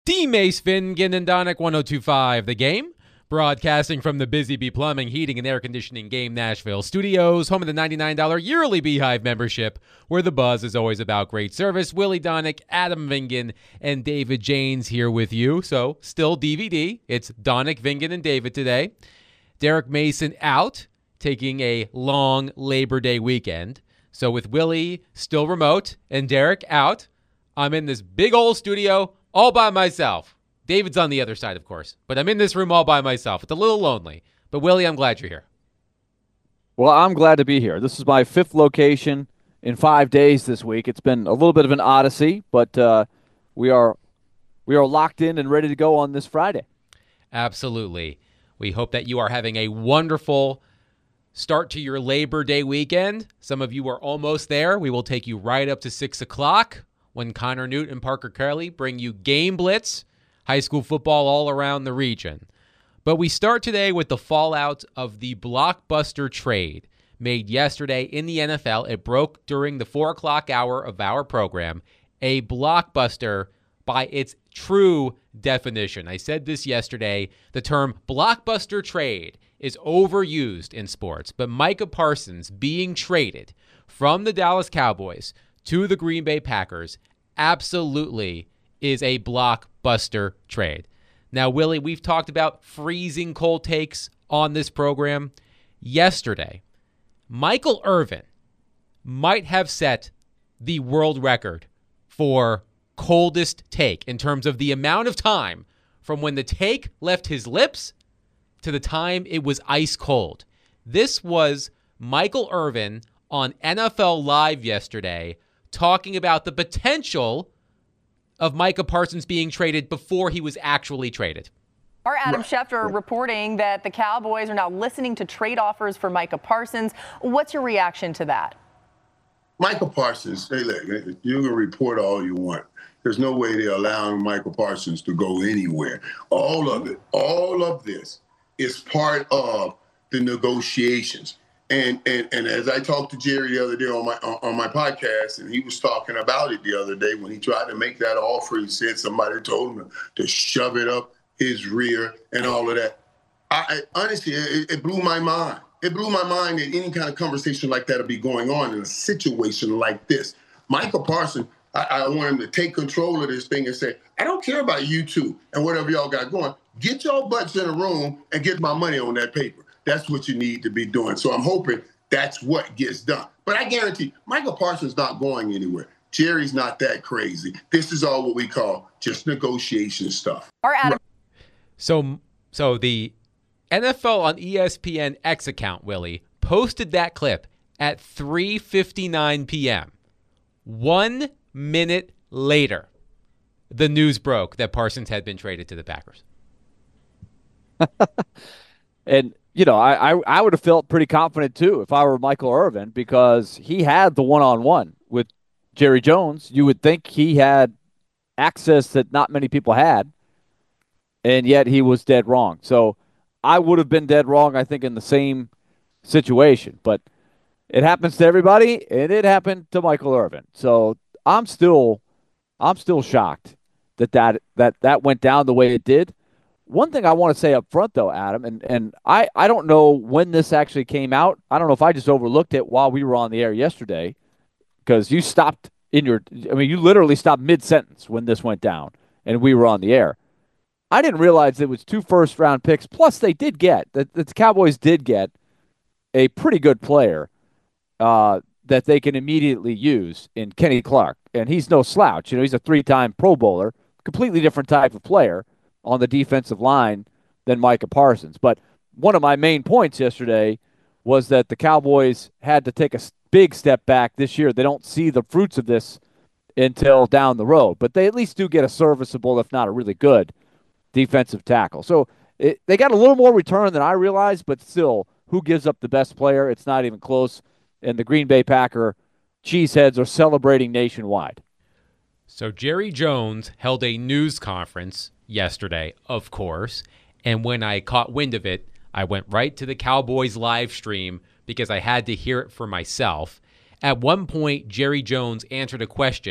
D. Mace Fingan and Donick 1025 The Game, broadcasting from the Busy Bee Plumbing, Heating, and Air Conditioning Game Nashville studios, home of the $99 yearly Beehive membership, where the buzz is always about great service. Willie Donick, Adam Vingan, and David Janes here with you. So, still DVD. It's Donick, Vingan, and David today. Derek Mason out, taking a long Labor Day weekend. So, with Willie still remote and Derek out, I'm in this big old studio all by myself. David's on the other side, of course, but I'm in this room all by myself. It's a little lonely. But, Willie, I'm glad you're here. Well, I'm glad to be here. This is my fifth location in 5 days this week. It's been a little bit of an odyssey, but we are locked in and ready to go on this Friday. Absolutely. We hope that you are having a wonderful start to your Labor Day weekend. Some of you are almost there. We will take you right up to 6 o'clock when Connor Newt and Parker Curley bring you Game Blitz, high school football all around the region. But we start today with the fallout of the blockbuster trade made yesterday in the NFL. It broke during the 4 o'clock hour of our program. A blockbuster by its true definition. I said this yesterday. The term blockbuster trade is overused in sports, but Micah Parsons being traded from the Dallas Cowboys to the Green Bay Packers absolutely is a blockbuster trade. Now, Willie, we've talked about freezing cold takes on this program. Yesterday, Michael Irvin might have set the world record for coldest take in terms of the amount of time from when the take left his lips to the time it was ice cold. This was Michael Irvin on NFL Live yesterday talking about the potential of Micah Parsons being traded before he was actually traded. Our Adam Schefter reporting that the Cowboys are now listening to trade offers for Micah Parsons. What's your reaction to that? Micah Parsons, hey, look, you can report all you want. There's no way they're allowing Micah Parsons to go anywhere. All of it, all of this is part of the negotiations. And as I talked to Jerry the other day on my podcast, and he was talking about it the other day when he tried to make that offer, he said somebody told him to shove it up his rear and all of that. I honestly, it blew my mind. It blew my mind that any kind of conversation like that would be going on in a situation like this. Michael Parsons, I want him to take control of this thing and say, I don't care about you two and whatever y'all got going. Get your butts in a room and get my money on that paper. That's what you need to be doing. So I'm hoping that's what gets done. But I guarantee Michael Parsons not going anywhere. Jerry's not that crazy. This is all what we call just negotiation stuff. Our Adam. So the NFL on ESPN X account, Willie, posted that clip at 3:59 p.m. 1 minute later, the news broke that Parsons had been traded to the Packers. And, you know, I would have felt pretty confident, too, if I were Michael Irvin, because he had the one-on-one with Jerry Jones. You would think he had access that not many people had, and yet he was dead wrong. So I would have been dead wrong, I think, in the same situation. But it happens to everybody, and it happened to Michael Irvin. So I'm still shocked that went down the way it did. One thing I want to say up front, though, Adam, and I don't know when this actually came out. I don't know if I just overlooked it while we were on the air yesterday, because you stopped you literally stopped mid-sentence when this went down, and we were on the air. I didn't realize it was 2 first-round picks, plus they did get, the Cowboys did get a pretty good player that they can immediately use in Kenny Clark, and he's no slouch. You know, he's a 3-time Pro Bowler, completely different type of player on the defensive line than Micah Parsons. But one of my main points yesterday was that the Cowboys had to take a big step back this year. They don't see the fruits of this until down the road, but they at least do get a serviceable, if not a really good, defensive tackle. So they got a little more return than I realized, but still, who gives up the best player? It's not even close. And the Green Bay Packer cheeseheads are celebrating nationwide. So Jerry Jones held a news conference yesterday, of course, and when I caught wind of it, I went right to the Cowboys live stream because I had to hear it for myself. At one point, Jerry Jones answered a question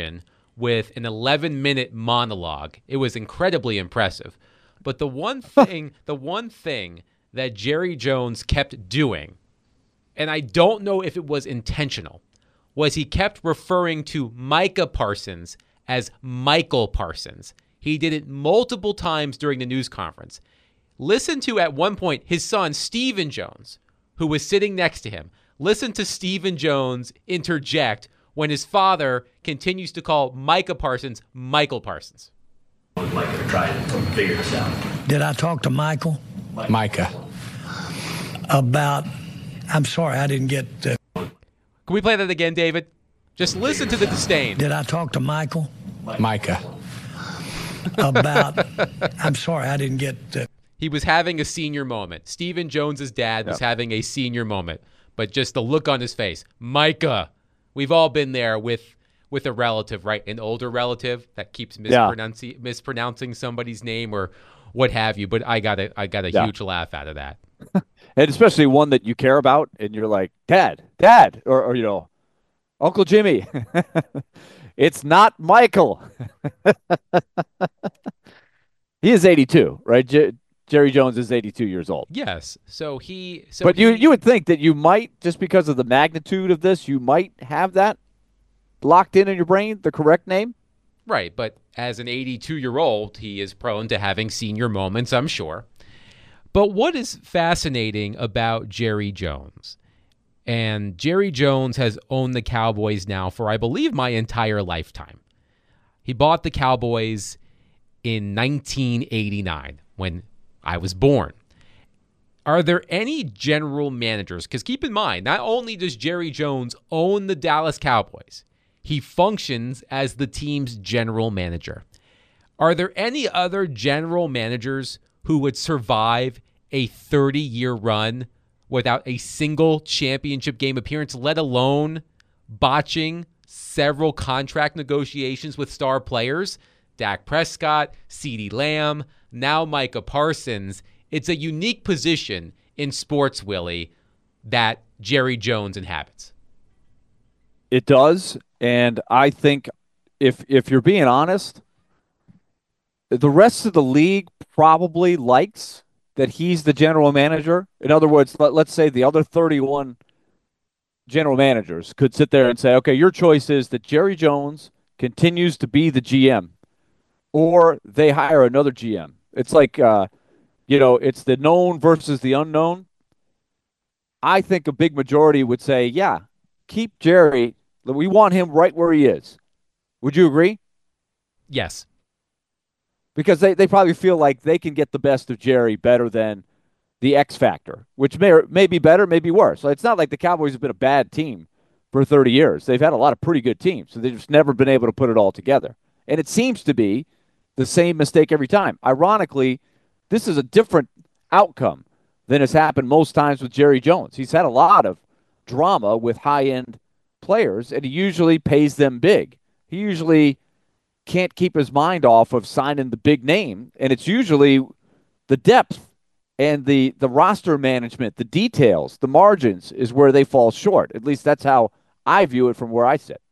with an 11-minute monologue. It was incredibly impressive. But the one thing that Jerry Jones kept doing, and I don't know if it was intentional, was he kept referring to Micah Parsons as Michael Parsons. He did it multiple times during the news conference. Listen to, at one point, his son, Stephen Jones, who was sitting next to him. Listen to Stephen Jones interject when his father continues to call Micah Parsons Michael Parsons. Would like to try to figure this out. Did I talk to Michael? Micah. About, I'm sorry, I didn't get... Can we play that again, David? Just listen to the disdain. Did I talk to Michael? Micah. About, I'm sorry, I didn't get... He was having a senior moment. Stephen Jones's dad was having a senior moment. But just the look on his face. Micah. We've all been there with a relative, right? An older relative that keeps mispronouncing somebody's name or what have you. But I got a huge laugh out of that. And especially one that you care about, and you're like, Dad, or you know, Uncle Jimmy. It's not Michael. He is 82, right? Jerry Jones is 82 years old. Yes. But you would think that you might, just because of the magnitude of this, you might have that locked in your brain, the correct name. Right. But as an 82-year-old, he is prone to having senior moments, I'm sure. But what is fascinating about Jerry Jones, and Jerry Jones has owned the Cowboys now for, I believe, my entire lifetime. He bought the Cowboys in 1989 when I was born. Are there any general managers? Because keep in mind, not only does Jerry Jones own the Dallas Cowboys, he functions as the team's general manager. Are there any other general managers who would survive a 30-year run without a single championship game appearance, let alone botching several contract negotiations with star players? Dak Prescott, CeeDee Lamb, now Micah Parsons. It's a unique position in sports, Willie, that Jerry Jones inhabits. It does, and I think if you're being honest, the rest of the league probably likes that he's the general manager. In other words, let's say the other 31 general managers could sit there and say, okay, your choice is that Jerry Jones continues to be the GM, or they hire another GM. It's like, it's the known versus the unknown. I think a big majority would say, yeah, keep Jerry. We want him right where he is. Would you agree? Yes. Because they probably feel like they can get the best of Jerry better than the X Factor, which may be better, may be worse. So it's not like the Cowboys have been a bad team for 30 years. They've had a lot of pretty good teams, so they've just never been able to put it all together. And it seems to be the same mistake every time. Ironically, this is a different outcome than has happened most times with Jerry Jones. He's had a lot of drama with high-end players, and he usually pays them big. He usually can't keep his mind off of signing the big name, and it's usually the depth and the roster management, the details, the margins is where they fall short. At least that's how I view it from where I sit.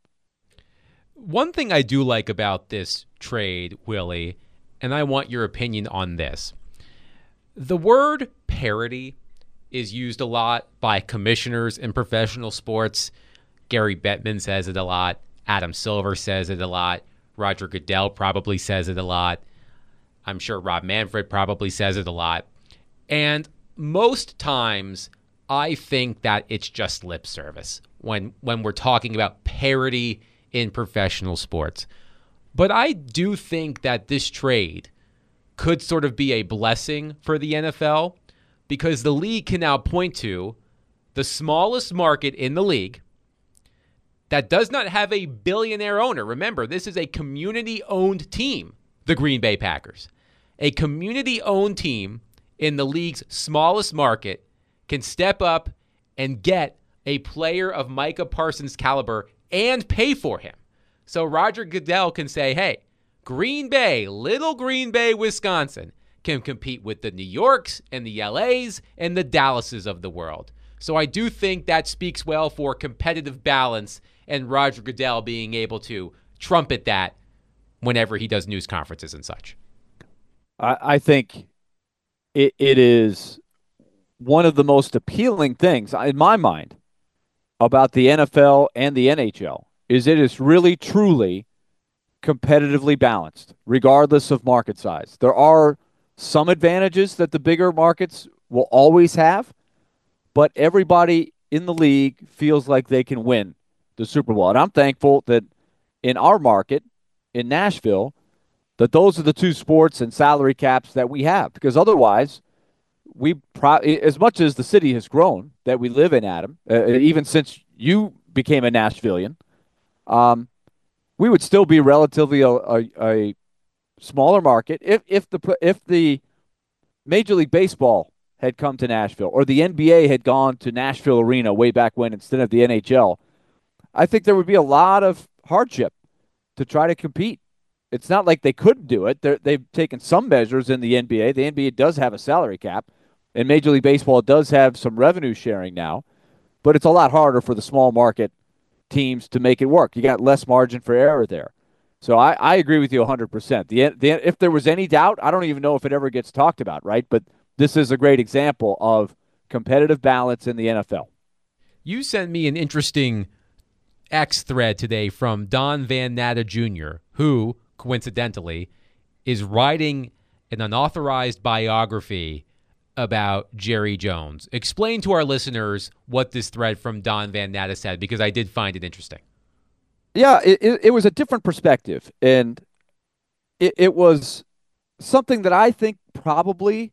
One thing I do like about this trade, Willie, and I want your opinion on this. The word parity is used a lot by commissioners in professional sports. Gary Bettman says it a lot. Adam Silver says it a lot. Roger Goodell probably says it a lot. I'm sure Rob Manfred probably says it a lot. And most times, I think that it's just lip service when we're talking about parity in professional sports. But I do think that this trade could sort of be a blessing for the NFL because the league can now point to the smallest market in the league that does not have a billionaire owner. Remember, this is a community-owned team, the Green Bay Packers. A community-owned team in the league's smallest market can step up and get a player of Micah Parsons' caliber and pay for him. So Roger Goodell can say, hey, Green Bay, little Green Bay, Wisconsin, can compete with the New Yorks and the LAs and the Dallases of the world. So I do think that speaks well for competitive balance and Roger Goodell being able to trumpet that whenever he does news conferences and such. I think it is one of the most appealing things in my mind about the NFL and the NHL is it is really, truly competitively balanced, regardless of market size. There are some advantages that the bigger markets will always have, but everybody in the league feels like they can win the Super Bowl. And I'm thankful that in our market, in Nashville, that those are the two sports and salary caps that we have. Because otherwise, as much as the city has grown that we live in, Adam, even since you became a Nashvilleian, we would still be relatively a smaller market. If the Major League Baseball had come to Nashville or the NBA had gone to Nashville Arena way back when instead of the NHL, I think there would be a lot of hardship to try to compete. It's not like they couldn't do it. They've taken some measures in the NBA. The NBA does have a salary cap, and Major League Baseball does have some revenue sharing now, but it's a lot harder for the small market teams to make it work. You got less margin for error there. So I agree with you 100%. If there was any doubt, I don't even know if it ever gets talked about, right? But this is a great example of competitive balance in the NFL. You sent me an interesting X thread today from Don Van Natta Jr., who, coincidentally, is writing an unauthorized biography about Jerry Jones. Explain to our listeners what this thread from Don Van Natta said, because I did find it interesting. Yeah, it was a different perspective, and it was something that I think probably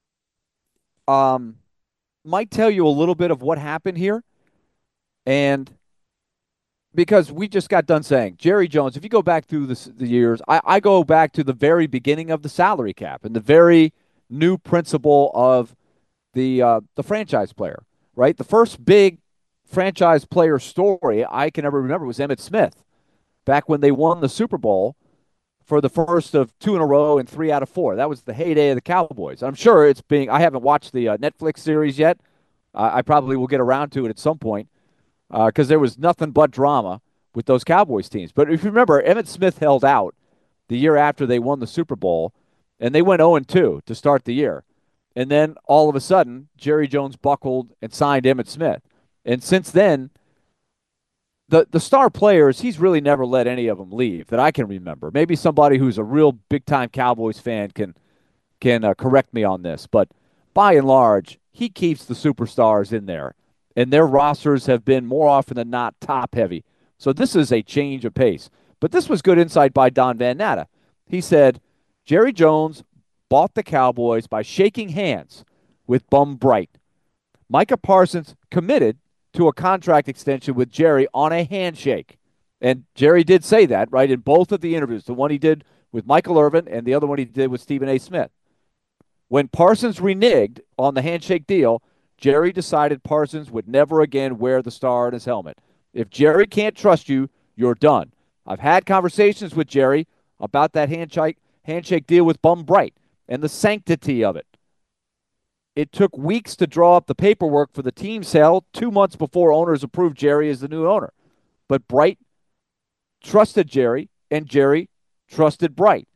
might tell you a little bit of what happened here. And because we just got done saying Jerry Jones, if you go back through the years, I go back to the very beginning of the salary cap and the very new principle of the franchise player, right? The first big franchise player story I can ever remember was Emmitt Smith, back when they won the Super Bowl for the first of 2 in a row and 3 out of 4. That was the heyday of the Cowboys. I'm sure I haven't watched the Netflix series yet. I probably will get around to it at some point because there was nothing but drama with those Cowboys teams. But if you remember, Emmitt Smith held out the year after they won the Super Bowl, and they went 0-2 to start the year. And then all of a sudden, Jerry Jones buckled and signed Emmitt Smith. And since then, the star players, he's really never let any of them leave that I can remember. Maybe somebody who's a real big-time Cowboys fan can correct me on this. But by and large, he keeps the superstars in there. And their rosters have been more often than not top-heavy. So this is a change of pace. But this was good insight by Don Van Natta. He said, Jerry Jones bought the Cowboys by shaking hands with Bum Bright. Micah Parsons committed to a contract extension with Jerry on a handshake. And Jerry did say that, right, in both of the interviews, the one he did with Michael Irvin and the other one he did with Stephen A. Smith. When Parsons reneged on the handshake deal, Jerry decided Parsons would never again wear the star on his helmet. If Jerry can't trust you, you're done. I've had conversations with Jerry about that handshake deal with Bum Bright and the sanctity of it. It took weeks to draw up the paperwork for the team sale 2 months before owners approved Jerry as the new owner. But Bright trusted Jerry, and Jerry trusted Bright,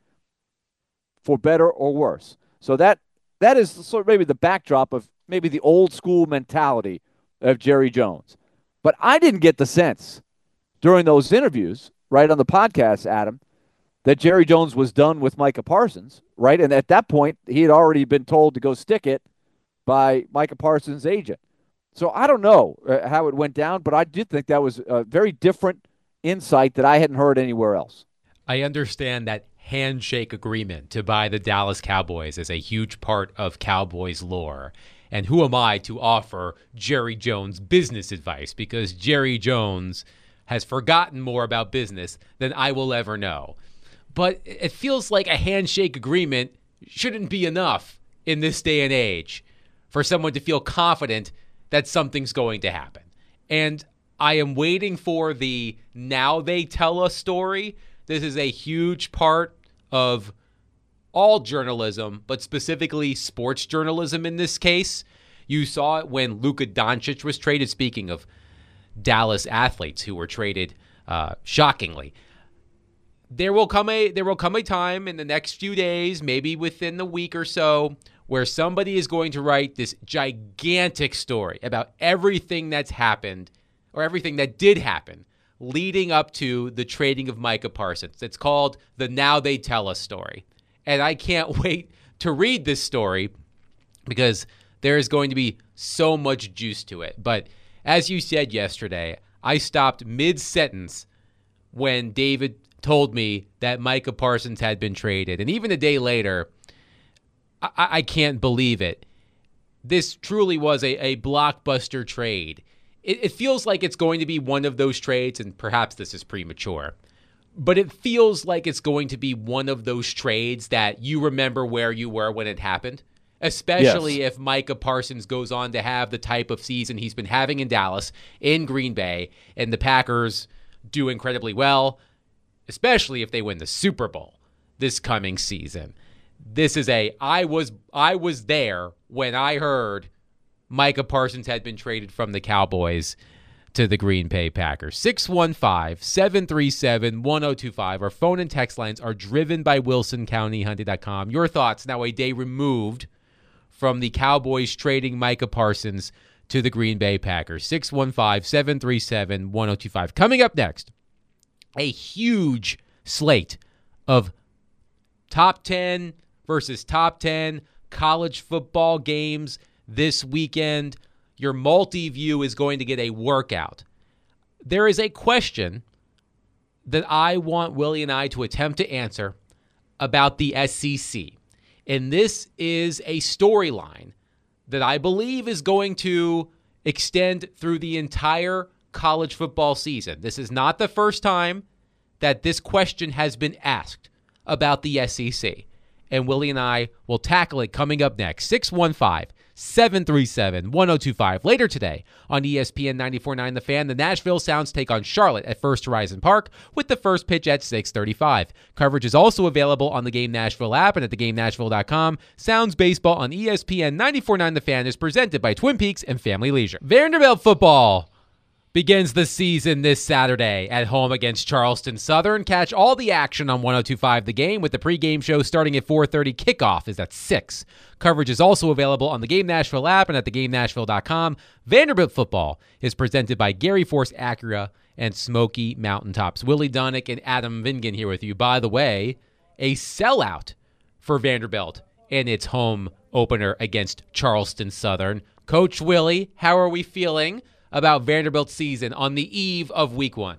for better or worse. So that is sort of maybe the backdrop of maybe the old school mentality of Jerry Jones. But I didn't get the sense during those interviews, right, on the podcast, Adam, that Jerry Jones was done with Micah Parsons, right? And at that point, he had already been told to go stick it by Micah Parsons' agent. So I don't know how it went down, but I did think that was a very different insight that I hadn't heard anywhere else. I understand that handshake agreement to buy the Dallas Cowboys is a huge part of Cowboys lore. And who am I to offer Jerry Jones business advice? Because Jerry Jones has forgotten more about business than I will ever know. But it feels like a handshake agreement shouldn't be enough in this day and age for someone to feel confident that something's going to happen. And I am waiting for the now they tell us story. This is a huge part of all journalism, but specifically sports journalism in this case. You saw it when Luka Doncic was traded, speaking of Dallas athletes who were traded shockingly. There will come a time in the next few days, maybe within the week or so, where somebody is going to write this gigantic story about everything that's happened or everything that did happen leading up to the trading of Micah Parsons. It's called the Now They Tell Us story. And I can't wait to read this story because there is going to be so much juice to it. But as you said yesterday, I stopped mid-sentence when David told me that Micah Parsons had been traded. And even a day later, I can't believe it. This truly was a blockbuster trade. It feels like it's going to be one of those trades, and perhaps this is premature, but it feels like it's going to be one of those trades that you remember where you were when it happened, especially if Micah Parsons goes on to have the type of season he's been having in Dallas, in Green Bay, and the Packers do incredibly well, especially if they win the Super Bowl this coming season. This is I was there when I heard Micah Parsons had been traded from the Cowboys to the Green Bay Packers. 615-737-1025. Our phone and text lines are driven by WilsonCountyHyundai.com. Your thoughts now a day removed from the Cowboys trading Micah Parsons to the Green Bay Packers. 615-737-1025. Coming up next, a huge slate of top 10 versus top 10 college football games this weekend. Your multi-view is going to get a workout. There is a question that I want Willie and I to attempt to answer about the SEC. And this is a storyline that I believe is going to extend through the entire college football season. This is not the first time that this question has been asked about the SEC. And Willie and I will tackle it coming up next. 615-737-1025. Later today on ESPN 94.9 The Fan, the Nashville Sounds take on Charlotte at First Horizon Park with the first pitch at 6:35. Coverage is also available on the Game Nashville app and at thegamenashville.com. Sounds baseball on ESPN 94.9 The Fan is presented by Twin Peaks and Family Leisure. Vanderbilt football begins the season this Saturday at home against Charleston Southern. Catch all the action on 102.5 The Game with the pregame show starting at 4:30. Kickoff is at 6. Coverage is also available on the Game Nashville app and at thegamenashville.com. Vanderbilt football is presented by Gary Force Acura and Smoky Mountaintops. Willie Donick and Adam Vingan here with you. By the way, a sellout for Vanderbilt in its home opener against Charleston Southern. Coach Willie, how are we feeling about Vanderbilt's season on the eve of week one?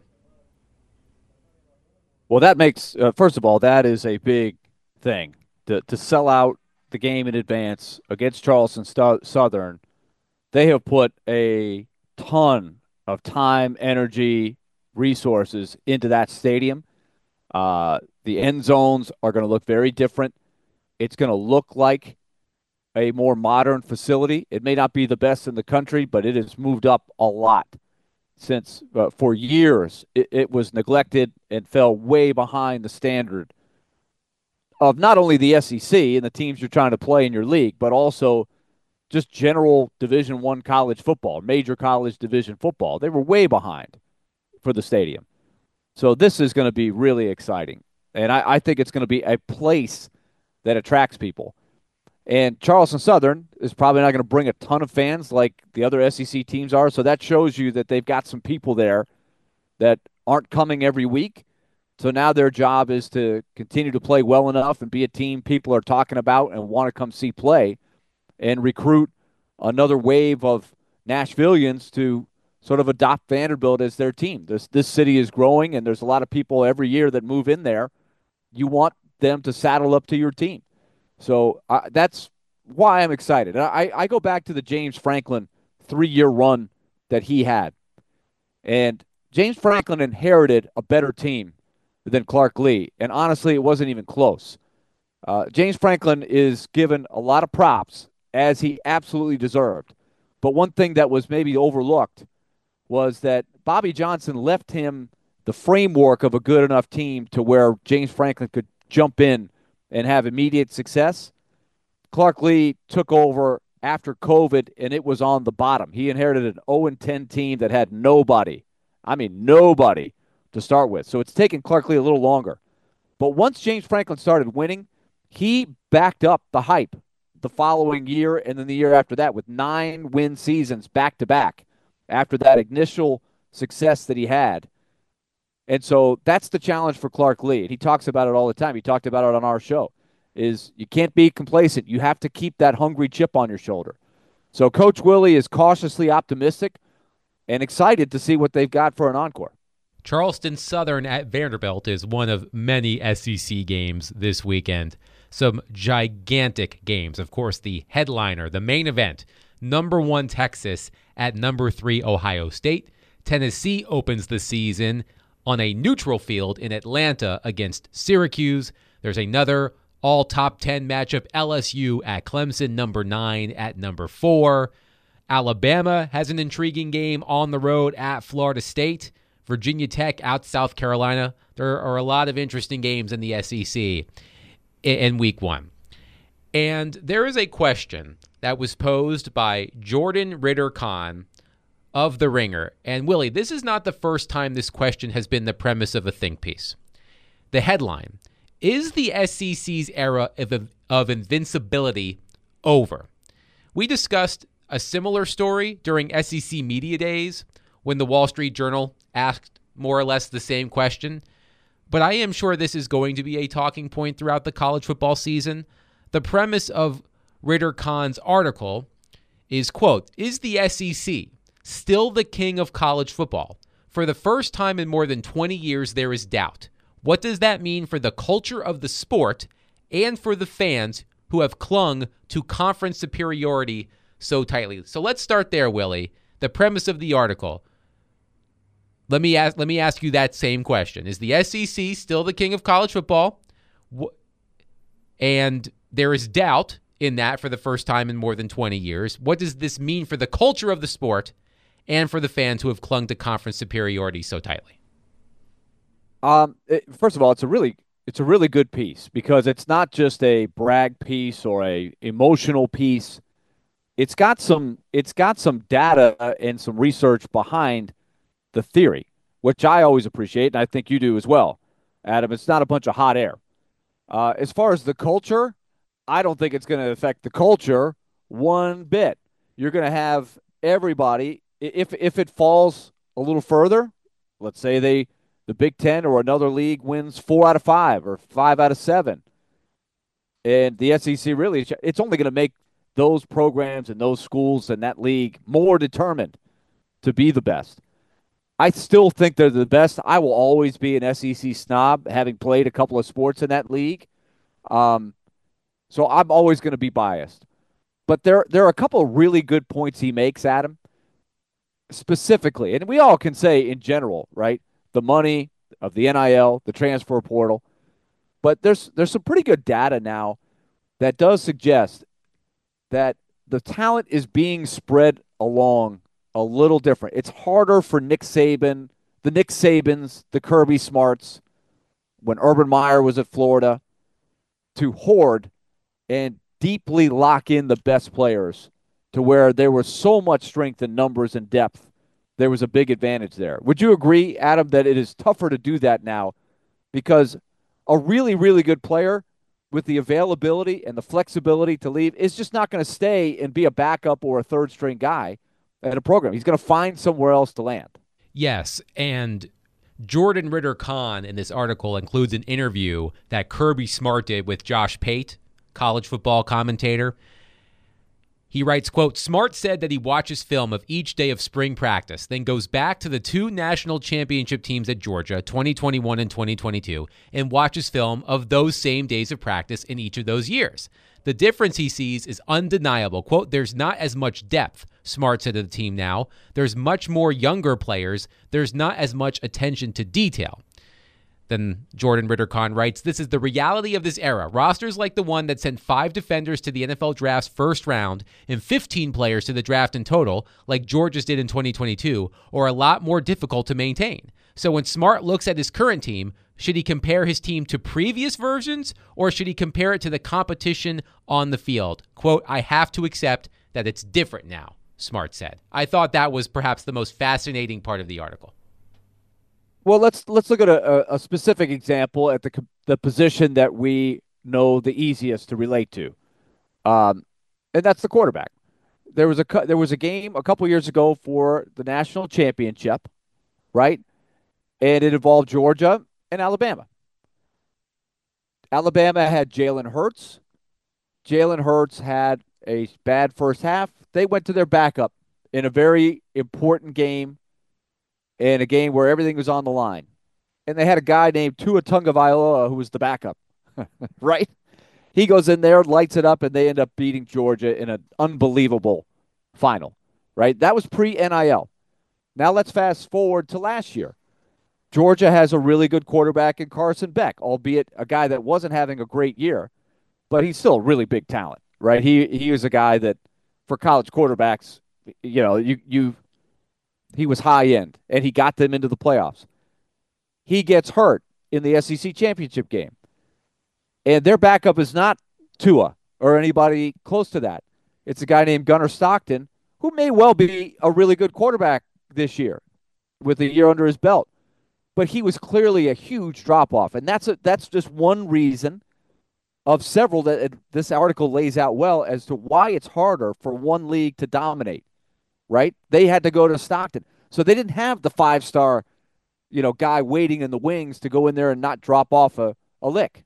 Well, that makes, first of all, that is a big thing. To sell out the game in advance against Charleston Southern, they have put a ton of time, energy, resources into that stadium. The end zones are going to look very different. It's going to look like a more modern facility. It may not be the best in the country, but it has moved up a lot since for years it was neglected and fell way behind the standard of not only the SEC and the teams you're trying to play in your league, but also just general Division I college football, major college division football. They were way behind for the stadium. So this is going to be really exciting. And I think it's going to be a place that attracts people. And Charleston Southern is probably not going to bring a ton of fans like the other SEC teams are, so that shows you that they've got some people there that aren't coming every week. So now their job is to continue to play well enough and be a team people are talking about and want to come see play and recruit another wave of Nashvillians to sort of adopt Vanderbilt as their team. This city is growing, and there's a lot of people every year that move in there. You want them to saddle up to your team. So that's why I'm excited. I go back to the James Franklin 3-year run that he had. And James Franklin inherited a better team than Clark Lea. And honestly, it wasn't even close. James Franklin is given a lot of props, as he absolutely deserved. But one thing that was maybe overlooked was that Bobby Johnson left him the framework of a good enough team to where James Franklin could jump in and have immediate success. Clark Lea took over after COVID, and it was on the bottom. He inherited an 0-10 team that had nobody to start with. So it's taken Clark Lea a little longer. But once James Franklin started winning, he backed up the hype the following year and then the year after that with 9-win seasons back-to-back after that initial success that he had. And so that's the challenge for Clark Lea. And he talks about it all the time. He talked about it on our show, is you can't be complacent. You have to keep that hungry chip on your shoulder. So Coach Willie is cautiously optimistic and excited to see what they've got for an encore. Charleston Southern at Vanderbilt is one of many SEC games this weekend. Some gigantic games. Of course, the headliner, the main event, number 1 Texas at number 3 Ohio State. Tennessee opens the season on a neutral field in Atlanta against Syracuse. There's another all top 10 matchup, LSU at Clemson, number 9 at number 4. Alabama has an intriguing game on the road at Florida State. Virginia Tech out South Carolina. There are a lot of interesting games in the SEC in week 1. And there is a question that was posed by Jordan Ritter-Kahn of The Ringer. And Willie, this is not the first time this question has been the premise of a think piece. The headline, is the SEC's era of invincibility over? We discussed a similar story during SEC Media Days when the Wall Street Journal asked more or less the same question. But I am sure this is going to be a talking point throughout the college football season. The premise of Ritter-Kahn's article is, quote, is the SEC still the king of college football? For the first time in more than 20 years, there is doubt. What does that mean for the culture of the sport and for the fans who have clung to conference superiority so tightly? So let's start there, Willie. The premise of the article. Let me ask you that same question. Is the SEC still the king of college football? And there is doubt in that for the first time in more than 20 years. What does this mean for the culture of the sport and for the fans who have clung to conference superiority so tightly? First of all, it's a really good piece because it's not just a brag piece or a emotional piece. It's got some data and some research behind the theory, which I always appreciate, and I think you do as well, Adam. It's not a bunch of hot air. As far as the culture, I don't think it's going to affect the culture one bit. You're going to have everybody, if it falls a little further, let's say the Big Ten or another league wins 4 out of 5 or 5 out of 7, and the SEC really, it's only going to make those programs and those schools and that league more determined to be the best. I still think they're the best. I will always be an SEC snob, having played a couple of sports in that league. So I'm always going to be biased. But there are a couple of really good points he makes, Adam, specifically. And we all can say in general, right, the money of the NIL, the transfer portal. But there's some pretty good data now that does suggest that the talent is being spread along a little different. It's harder for Nick Saban, the Nick Sabans, the Kirby Smarts, when Urban Meyer was at Florida, to hoard and deeply lock in the best players to where there was so much strength in numbers and depth. There was a big advantage there. Would you agree, Adam, that it is tougher to do that now because a really, really good player with the availability and the flexibility to leave is just not going to stay and be a backup or a third-string guy at a program? He's going to find somewhere else to land. Yes, and Jordan Ritter-Kahn in this article includes an interview that Kirby Smart did with Josh Pate, college football commentator. He writes, quote, Smart said that he watches film of each day of spring practice, then goes back to the 2 national championship teams at Georgia, 2021 and 2022, and watches film of those same days of practice in each of those years. The difference he sees is undeniable. Quote, there's not as much depth, Smart said to the team now. There's much more younger players. There's not as much attention to detail. Then Jordan Ritter-Kahn writes, this is the reality of this era. Rosters like the one that sent 5 defenders to the NFL draft's first round and 15 players to the draft in total, like Georgia's did in 2022, are a lot more difficult to maintain. So when Smart looks at his current team, should he compare his team to previous versions or should he compare it to the competition on the field? Quote, I have to accept that it's different now, Smart said. I thought that was perhaps the most fascinating part of the article. Well, let's look at a specific example at the the position that we know the easiest to relate to, and that's the quarterback. There was a game a couple years ago for the national championship, right? And it involved Georgia and Alabama. Alabama had Jalen Hurts. Jalen Hurts had a bad first half. They went to their backup in a very important game, in a game where everything was on the line. And they had a guy named Tua Tagovailoa who was the backup, right? He goes in there, lights it up, and they end up beating Georgia in an unbelievable final, right? That was pre-NIL. Now let's fast forward to last year. Georgia has a really good quarterback in Carson Beck, albeit a guy that wasn't having a great year, but he's still a really big talent, right? He was a guy that, for college quarterbacks, he was high end, and he got them into the playoffs. He gets hurt in the SEC championship game. And their backup is not Tua or anybody close to that. It's a guy named Gunnar Stockton, who may well be a really good quarterback this year with a year under his belt. But he was clearly a huge drop-off. And that's just one reason of several that this article lays out well as to why it's harder for one league to dominate, right? They had to go to Stockton. So they didn't have the five-star, guy waiting in the wings to go in there and not drop off a lick.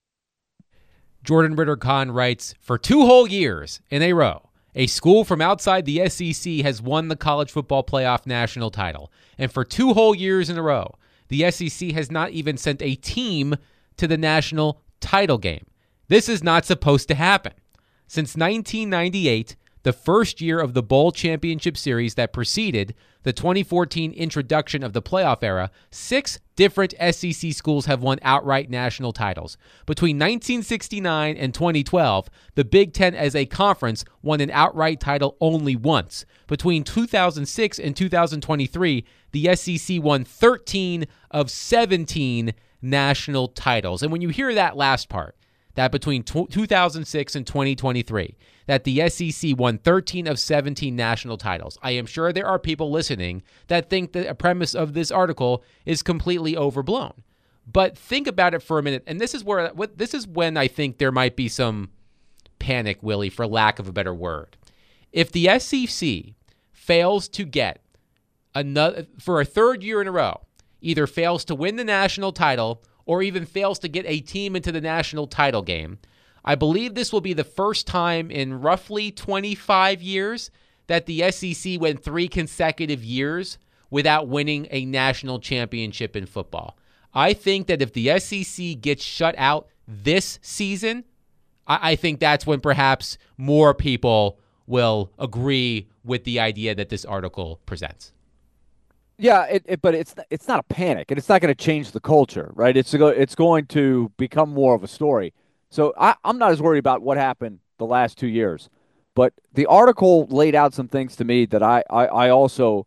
Jordan Ritter-Kahn writes, for 2 whole years in a row, a school from outside the SEC has won the college football playoff national title. And for 2 whole years in a row, the SEC has not even sent a team to the national title game. This is not supposed to happen. Since 1998, the first year of the bowl championship series that preceded the 2014 introduction of the playoff era, 6 different SEC schools have won outright national titles. Between 1969 and 2012, the Big Ten as a conference won an outright title only once. Between 2006 and 2023, the SEC won 13 of 17 national titles. And when you hear that last part, that between 2006 and 2023, that the SEC won 13 of 17 national titles. I am sure there are people listening that think that a premise of this article is completely overblown. But think about it for a minute, and this is when I think there might be some panic, Willie, for lack of a better word. If the SEC fails to get another for a third year in a row, either fails to win the national title or even fails to get a team into the national title game, I believe this will be the first time in roughly 25 years that the SEC went 3 consecutive years without winning a national championship in football. I think that if the SEC gets shut out this season, I think that's when perhaps more people will agree with the idea that this article presents. Yeah, but it's not a panic, and it's not going to change the culture, right? It's going to become more of a story. So I'm not as worried about what happened the last 2 years, but the article laid out some things to me that I also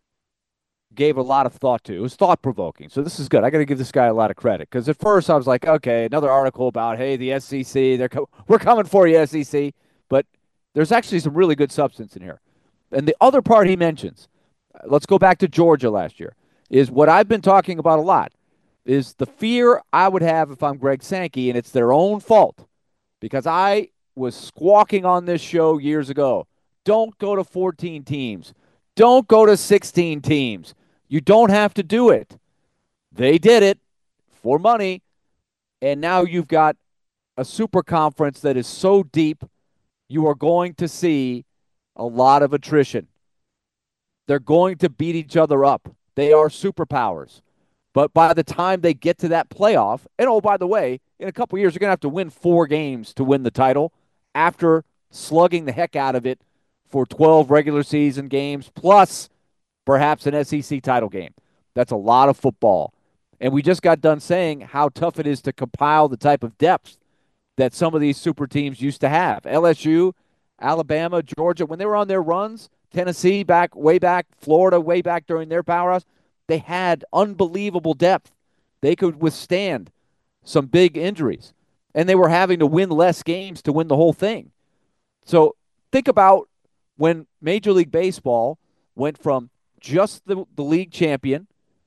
gave a lot of thought to. It was thought-provoking, so this is good. I got to give this guy a lot of credit, because at first I was like, okay, another article about, hey, the SEC, we're coming for you, SEC, but there's actually some really good substance in here. And the other part he mentions, let's go back to Georgia last year, is what I've been talking about a lot, is the fear I would have if I'm Greg Sankey, and it's their own fault, because I was squawking on this show years ago. Don't go to 14 teams. Don't go to 16 teams. You don't have to do it. They did it for money, and now you've got a super conference that is so deep, you are going to see a lot of attrition. They're going to beat each other up. They are superpowers. But by the time they get to that playoff, and oh, by the way, in a couple years, you're going to have to win 4 games to win the title after slugging the heck out of it for 12 regular season games, plus perhaps an SEC title game. That's a lot of football. And we just got done saying how tough it is to compile the type of depth that some of these super teams used to have. LSU, Alabama, Georgia, when they were on their runs, Tennessee way back, Florida way back during their powerhouse, they had unbelievable depth. They could withstand some big injuries, and they were having to win less games to win the whole thing. So think about when Major League Baseball went from just the league champion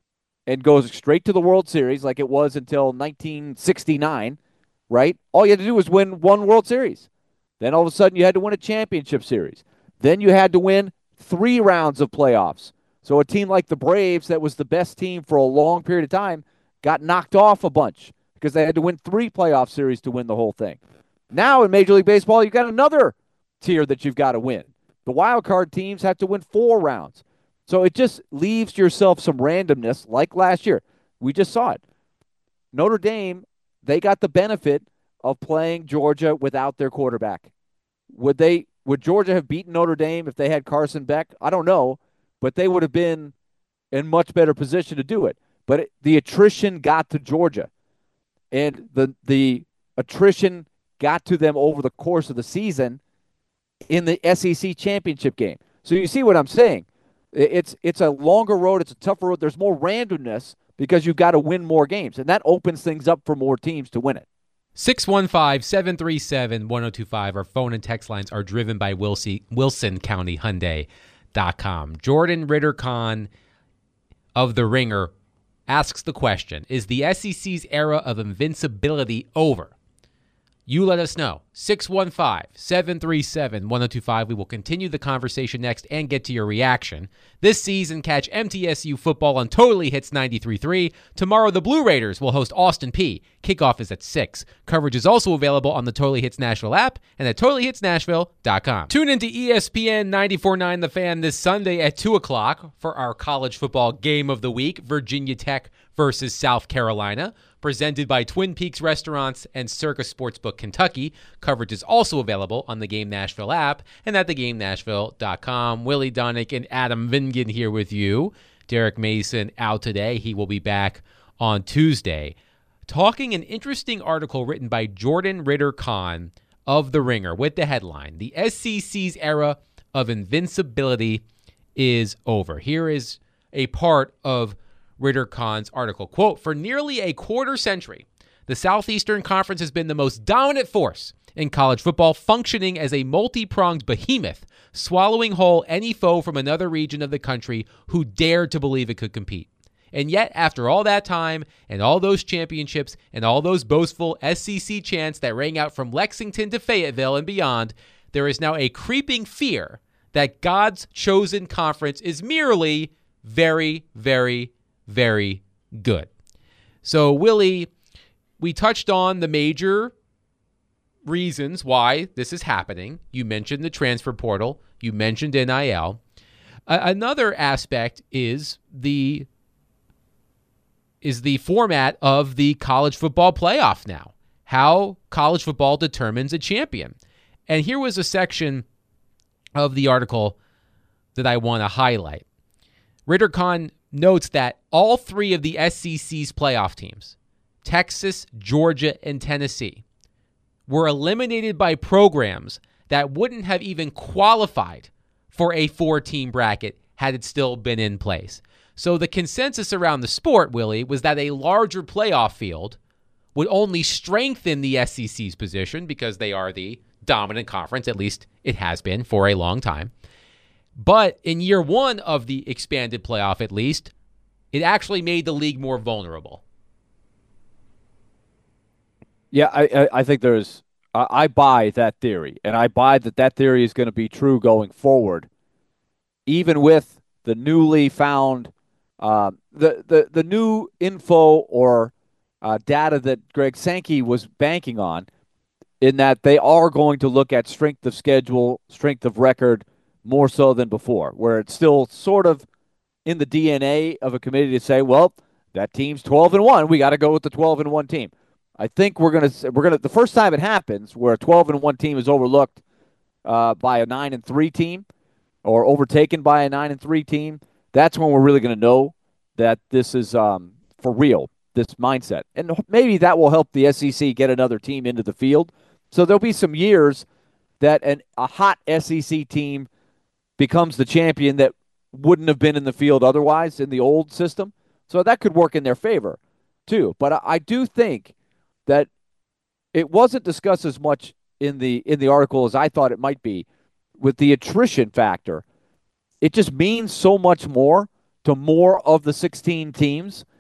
and goes straight to the World Series like it was until 1969, right? All you had to do was win one World Series. Then all of a sudden you had to win a championship series. Then you had to win 3 rounds of playoffs. So a team like the Braves that was the best team for a long period of time got knocked off a bunch because they had to win 3 playoff series to win the whole thing. Now in Major League Baseball, you've got another tier that you've got to win. The wild card teams have to win 4 rounds. So it just leaves yourself some randomness like last year. We just saw it. Notre Dame, they got the benefit of playing Georgia without their quarterback. Would Georgia have beaten Notre Dame if they had Carson Beck? I don't know, but they would have been in much better position to do it. But the attrition got to Georgia, and the attrition got to them over the course of the season in the SEC championship game. So you see what I'm saying? It's a longer road. It's a tougher road. There's more randomness because you've got to win more games, and that opens things up for more teams to win it. 615-737-1025. Our phone and text lines are driven by Wilson County Hyundai.com. Jordan Ritter-Kahn of The Ringer asks the question, is the SEC's era of invincibility over? You let us know. 615-737-1025. We will continue the conversation next and get to your reaction. This season, catch MTSU football on Totally Hits 93.3. Tomorrow, the Blue Raiders will host Austin Peay. Kickoff is at 6. Coverage is also available on the Totally Hits Nashville app and at TotallyHitsNashville.com. Tune into ESPN 94.9 The Fan this Sunday at 2 o'clock for our college football game of the week, Virginia Tech versus South Carolina. Presented by Twin Peaks Restaurants and Circus Sportsbook Kentucky. Coverage is also available on the Game Nashville app and at thegamenashville.com. Willie Donick and Adam Vingan here with you. Derek Mason out today. He will be back on Tuesday. Talking an interesting article written by Jordan Ritter-Kahn of The Ringer with the headline, "The SEC's era of invincibility is over." Here is a part of Ritter-Kahn's article. Quote, "For nearly a quarter century, the Southeastern Conference has been the most dominant force in college football, functioning as a multi-pronged behemoth, swallowing whole any foe from another region of the country who dared to believe it could compete. And yet, after all that time, and all those championships, and all those boastful SEC chants that rang out from Lexington to Fayetteville and beyond, there is now a creeping fear that God's chosen conference is merely very, very, very good." So, Willie, we touched on the major reasons why this is happening. You mentioned the transfer portal. You mentioned NIL. Another aspect is the format of the college football playoff now, how college football determines a champion. And here was a section of the article that I want to highlight. Ritter-Kahn notes that all 3 of the SEC's playoff teams, Texas, Georgia, and Tennessee, were eliminated by programs that wouldn't have even qualified for a 4-team bracket had it still been in place. So the consensus around the sport, Willie, was that a larger playoff field would only strengthen the SEC's position because they are the dominant conference, at least it has been for a long time. But in year 1 of the expanded playoff, at least, it actually made the league more vulnerable. Yeah, I think I buy that theory, and I buy that theory is going to be true going forward, even with the newly found, the new info or data that Greg Sankey was banking on, in that they are going to look at strength of schedule, strength of record, more so than before, where it's still sort of in the DNA of a committee to say, well, that team's 12-1. We got to go with the 12-1 team. I think we're gonna the first time it happens where a 12-1 team is overlooked by a 9-3 team or overtaken by a 9-3 team. That's when we're really going to know that this is for real, this mindset, and maybe that will help the SEC get another team into the field. So there'll be some years that a hot SEC team becomes the champion that wouldn't have been in the field otherwise in the old system. So that could work in their favor too. But I do think that it wasn't discussed as much in the article as I thought it might be with the attrition factor. It just means so much more to more of the 16 teams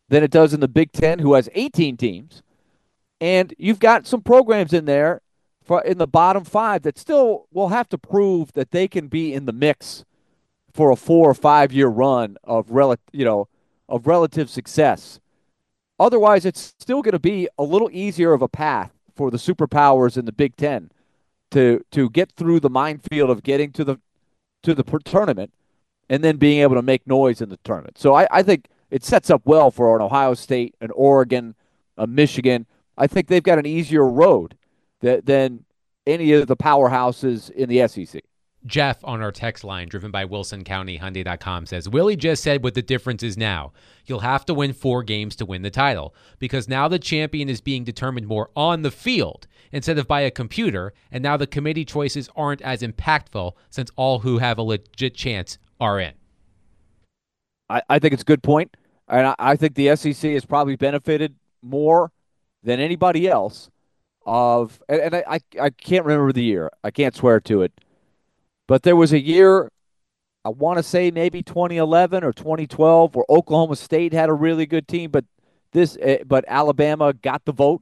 than it does in the Big Ten, who has 18 teams. And you've got some programs in there in the bottom 5 that still will have to prove that they can be in the mix for a 4 or 5 year run of relative success. Otherwise, it's still going to be a little easier of a path for the superpowers in the Big Ten to get through the minefield of getting to the tournament and then being able to make noise in the tournament. So I think it sets up well for an Ohio State, an Oregon, a Michigan. I think they've got an easier road than any of the powerhouses in the SEC. Jeff on our text line, driven by WilsonCountyHyundai.com, says, Willie just said what the difference is now. You'll have to win 4 games to win the title, because now the champion is being determined more on the field instead of by a computer, and now the committee choices aren't as impactful since all who have a legit chance are in. I think it's a good point, and I think the SEC has probably benefited more than anybody else of, and I can't remember the year. I can't swear to it. But there was a year, I want to say maybe 2011 or 2012, where Oklahoma State had a really good team, but Alabama got the vote.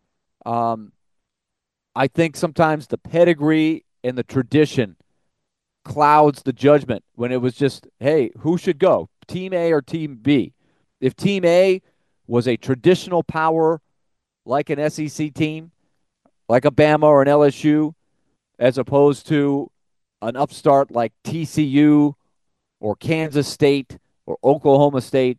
I think sometimes the pedigree and the tradition clouds the judgment when it was just, hey, who should go, Team A or Team B? If Team A was a traditional power like an SEC team, like a Bama or an LSU, as opposed to an upstart like TCU or Kansas State or Oklahoma State,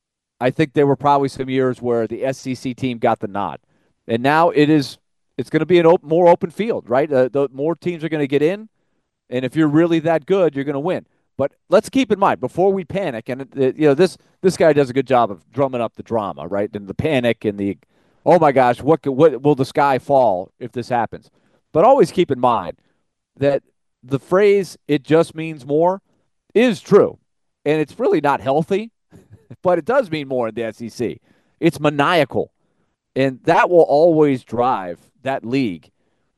I think there were probably some years where the SEC team got the nod. And now it's going to be a more open field, right? The more teams are going to get in, and if you're really that good, you're going to win. But let's keep in mind, before we panic, and this guy does a good job of drumming up the drama, right? And the panic and the, oh my gosh, what will the sky fall if this happens? But always keep in mind that the phrase, it just means more, is true. And it's really not healthy, but it does mean more in the SEC. It's maniacal. And that will always drive that league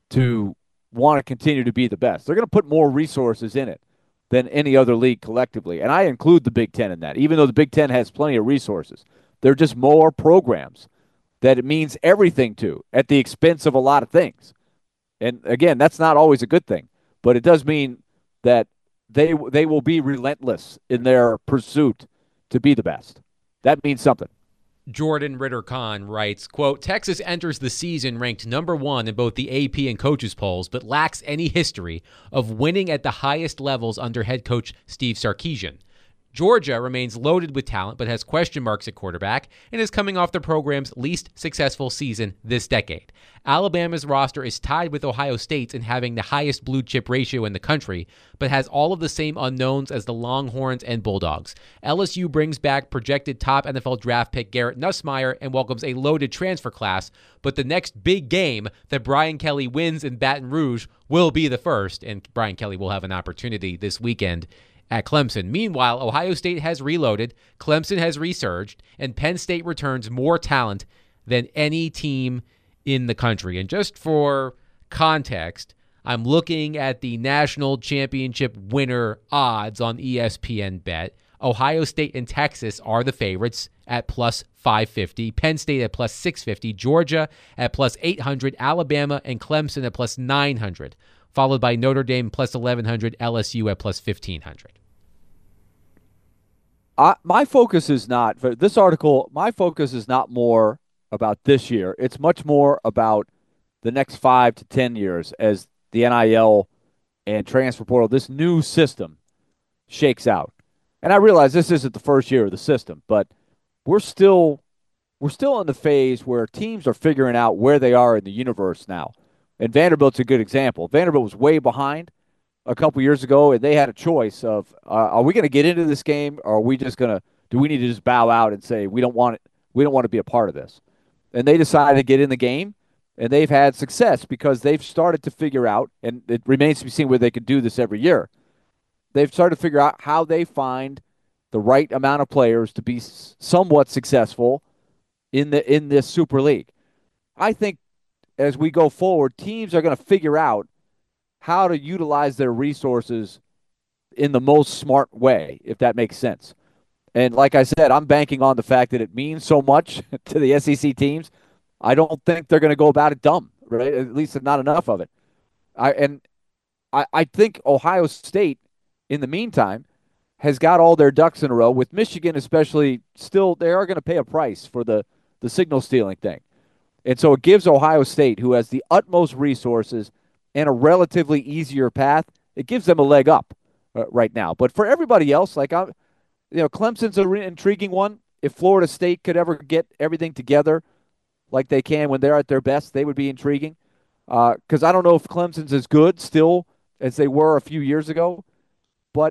to want to continue to be the best. They're going to put more resources in it than any other league collectively. And I include the Big Ten in that, even though the Big Ten has plenty of resources. There are just more programs that it means everything to at the expense of a lot of things. And again, that's not always a good thing. But it does mean that they will be relentless in their pursuit to be the best. That means something. Jordan Ritter-Kahn writes, quote, Texas enters the season ranked number 1 in both the AP and coaches polls, but lacks any history of winning at the highest levels under head coach Steve Sarkisian. Georgia remains loaded with talent but has question marks at quarterback and is coming off the program's least successful season this decade. Alabama's roster is tied with Ohio State's in having the highest blue chip ratio in the country, but has all of the same unknowns as the Longhorns and Bulldogs. LSU brings back projected top NFL draft pick Garrett Nussmeier and welcomes a loaded transfer class, but the next big game that Brian Kelly wins in Baton Rouge will be the first, and Brian Kelly will have an opportunity this weekend at Clemson. Meanwhile, Ohio State has reloaded, Clemson has resurged, and Penn State returns more talent than any team in the country. And just for context, I'm looking at the national championship winner odds on ESPN Bet. Ohio State and Texas are the favorites at plus 550, Penn State at plus 650, Georgia at plus 800, Alabama and Clemson at plus 900. Followed by Notre Dame plus 1,100, LSU at plus 1,500. My focus is not, for this article, my focus is not more about this year. It's much more about the next 5 to 10 years as the NIL and transfer portal, this new system, shakes out. And I realize this isn't the first year of the system, but we're still in the phase where teams are figuring out where they are in the universe now. And Vanderbilt's a good example. Vanderbilt was way behind a couple years ago, and they had a choice of, are we going to get into this game, or are we just going to, do we need to just bow out and say we don't want to be a part of this? And they decided to get in the game, and they've had success because they've started to figure out, and it remains to be seen whether they could do this every year. They've started to figure out how they find the right amount of players to be somewhat successful in this Super League. I think as we go forward, teams are going to figure out how to utilize their resources in the most smart way, if that makes sense. And like I said, I'm banking on the fact that it means so much to the SEC teams. I don't think they're going to go about it dumb, right? At least not enough of it. I think Ohio State, in the meantime, has got all their ducks in a row. With Michigan especially, still they are going to pay a price for the signal stealing thing. And so it gives Ohio State, who has the utmost resources and a relatively easier path, it gives them a leg up right now. But for everybody else, Clemson's an intriguing one. If Florida State could ever get everything together like they can when they're at their best, they would be intriguing. Because I don't know if Clemson's as good still as they were a few years ago. But,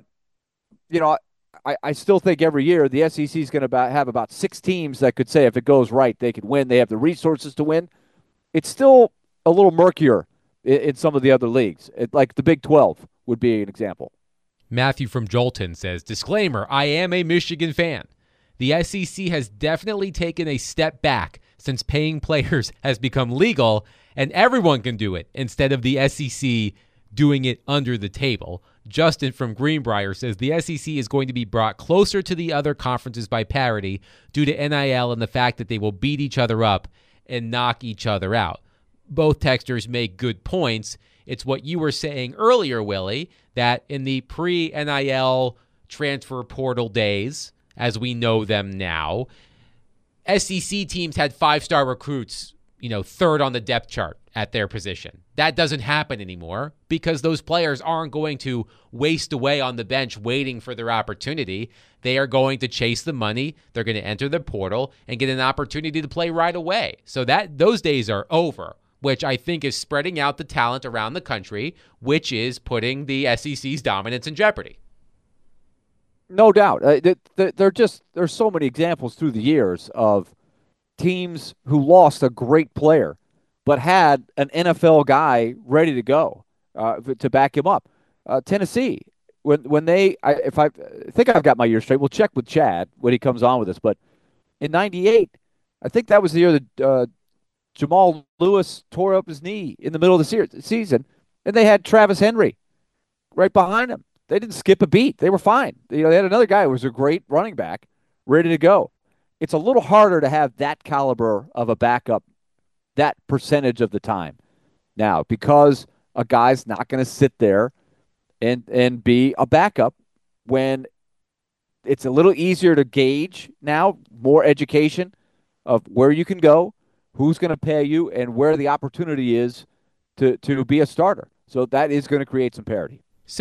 I still think every year the SEC is going to have about 6 teams that could say if it goes right, they could win. They have the resources to win. It's still a little murkier in some of the other leagues. Like the Big 12 would be an example. Matthew from Jolton says, disclaimer, I am a Michigan fan. The SEC has definitely taken a step back since paying players has become legal and everyone can do it instead of the SEC doing it under the table. Justin from Greenbrier says the SEC is going to be brought closer to the other conferences by parity due to NIL and the fact that they will beat each other up and knock each other out. Both texters make good points. It's what you were saying earlier, Willie, that in the pre-NIL transfer portal days, as we know them now, SEC teams had 5-star recruits, third on the depth chart at their position. That doesn't happen anymore because those players aren't going to waste away on the bench waiting for their opportunity. They are going to chase the money. They're going to enter the portal and get an opportunity to play right away. So those days are over, which I think is spreading out the talent around the country, which is putting the SEC's dominance in jeopardy. No doubt. There's so many examples through the years of teams who lost a great player but had an NFL guy ready to go to back him up. Tennessee, when I think I've got my years straight. We'll check with Chad when he comes on with us. But in '98, I think that was the year that Jamal Lewis tore up his knee in the middle of the season, and they had Travis Henry right behind him. They didn't skip a beat. They were fine. They had another guy who was a great running back ready to go. It's a little harder to have that caliber of a backup that percentage of the time now because a guy's not going to sit there and be a backup when it's a little easier to gauge now, more education of where you can go, who's going to pay you, and where the opportunity is to be a starter. So that is going to create some parity.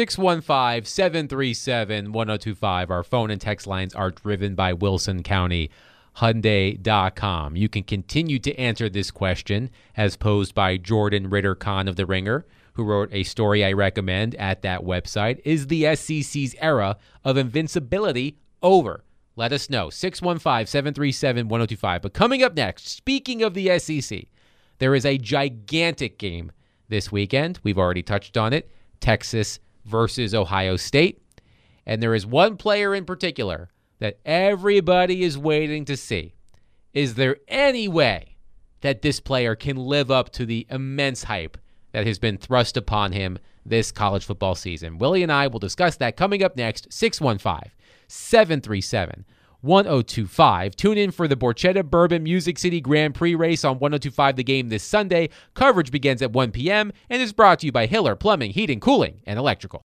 615-737-1025. Our phone and text lines are driven by Wilson County Hyundai.com. You can continue to answer this question as posed by Jordan Ritter-Kahn of The Ringer, who wrote a story I recommend at that website. Is the SEC's era of invincibility over? Let us know. 615-737-1025. But coming up next, speaking of the SEC, there is a gigantic game this weekend. We've already touched on it. Texas versus Ohio State. And there is one player in particular that everybody is waiting to see. Is there any way that this player can live up to the immense hype that has been thrust upon him this college football season? Willie and I will discuss that coming up next. 615-737-1025. Tune in for the Borchetta Bourbon Music City Grand Prix race on 1025 The Game this Sunday. Coverage begins at 1 p.m. and is brought to you by Hiller Plumbing, Heating, Cooling, and Electrical.